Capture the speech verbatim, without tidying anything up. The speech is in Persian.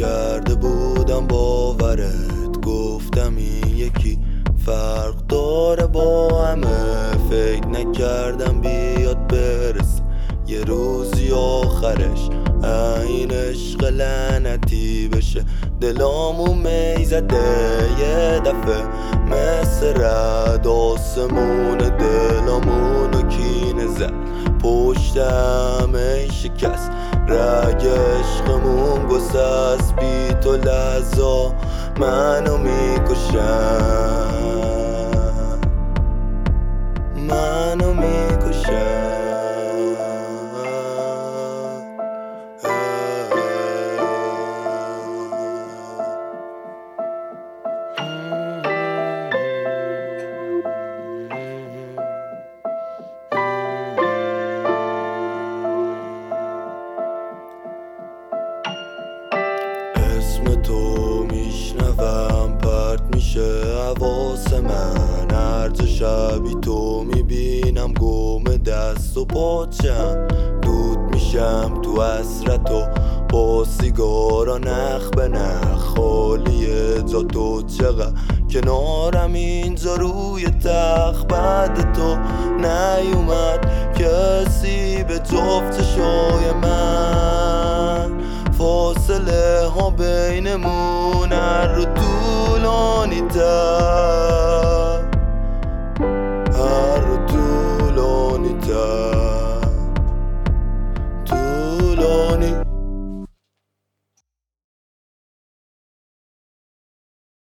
نکرده بودم باورت، گفتم این یکی فرق داره با همه. فکر نکردم بیاد برسه یه روزی آخرش این عشق لعنتی بشه. دلامو می زده یه دفعه مثل رد آسمون، دلامونو کینه زد پشت همه شکست. رگ عشقمون گسست بی تو لحظا منو میکشن، منو میکشن. اسم تو میشنوم پرت میشه حواس من، هرج شبی تو میبینم گم دست و پاچم. دود میشم تو حسرت و با سیگارا نخ به نخ، خالیه جا تو چقدر کنارم اینجا روی تخت. بعد تو نیومد کسی به جفت چشای من، فاصله ها بینمون هر رو طولانی تر.